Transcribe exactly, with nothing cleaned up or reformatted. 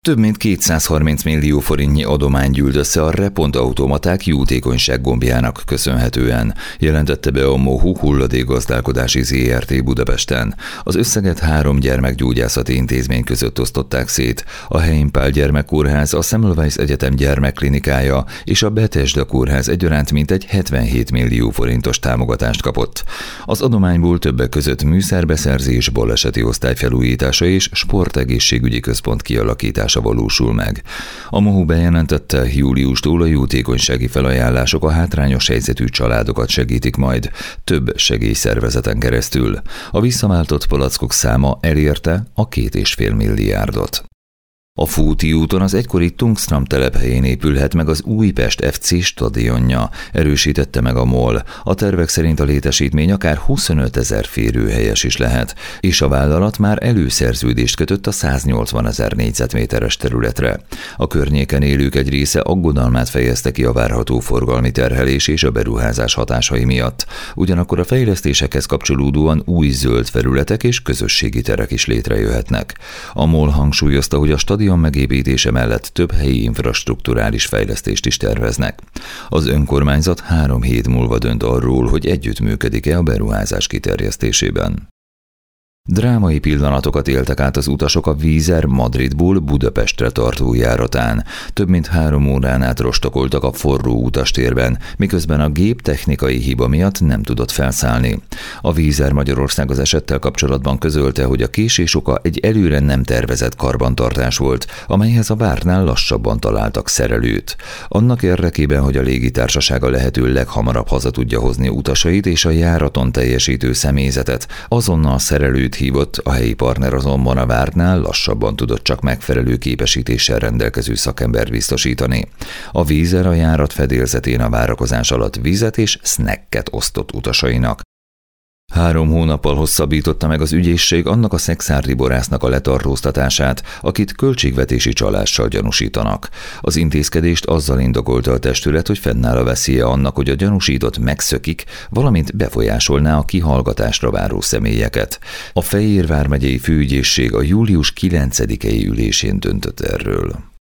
Több mint kétszázharminc millió forintnyi adomány gyűlt össze a Repont Automaták jótékonyság gombjának köszönhetően, jelentette be a MOHU hulladékgazdálkodási zé er té Budapesten. Az összeget három gyermekgyógyászati intézmény között osztották szét: a Heimpál Gyermekkórház, a Semmelweis Egyetem gyermekklinikája és a Bethesda Kórház egyaránt mintegy hetvenhét millió forintos támogatást kapott. Az adományból többek között műszerbeszerzés, baleseti osztály felújítása és sportegészségügyi központ kialakítása valósul meg. A MOHU bejelentette, júliustól a jótékonysági felajánlások a hátrányos helyzetű családokat segítik majd több segélyszervezeten keresztül. A visszaváltott palackok száma elérte a két és fél milliárdot. A Fóti úton az egykori Tungstram telephelyén épülhet meg az Újpest ef cé stadionja, erősítette meg a MOL. A tervek szerint a létesítmény akár huszonötezer férőhelyes is lehet, és a vállalat már előszerződést kötött a száznyolcvanezer négyzetméteres területre. A környéken élők egy része aggodalmát fejezte ki a várható forgalmi terhelés és a beruházás hatásai miatt. Ugyanakkor a fejlesztésekhez kapcsolódóan új zöld felületek és közösségi terek is létrejöhetnek. A MOL hangsúlyozta, hogy a stadion A megépítése mellett több helyi infrastrukturális fejlesztést is terveznek. Az önkormányzat három hét múlva dönt arról, hogy együttműködik-e a beruházás kiterjesztésében. Drámai pillanatokat éltek át az utasok a Wizz Air Madridból Budapestre tartó járatán. Több mint három órán át rostokoltak a forró utastérben, miközben a gép technikai hiba miatt nem tudott felszállni. A Wizz Air Magyarország az esettel kapcsolatban közölte, hogy a késés oka egy előre nem tervezett karbantartás volt, amelyhez a vártnál lassabban találtak szerelőt. Annak érdekében, hogy a légitársaság a lehető leghamarabb haza tudja hozni utasait és a járaton teljesítő személyzetet, azonnal szerelőt hívott, a helyi partner azonban a vártnál lassabban tudott csak megfelelő képesítéssel rendelkező szakember biztosítani. A Wizz Air a járat fedélzetén a várakozás alatt vizet és snacket osztott utasainak. Három hónappal hosszabbította meg az ügyészség annak a szexárdi borásznak a letartóztatását, akit költségvetési csalással gyanúsítanak. Az intézkedést azzal indokolta a testület, hogy fennáll a veszélye annak, hogy a gyanúsított megszökik, valamint befolyásolná a kihallgatásra váró személyeket. A Fejér vármegyei főügyészség a július kilencedikei ülésén döntött erről.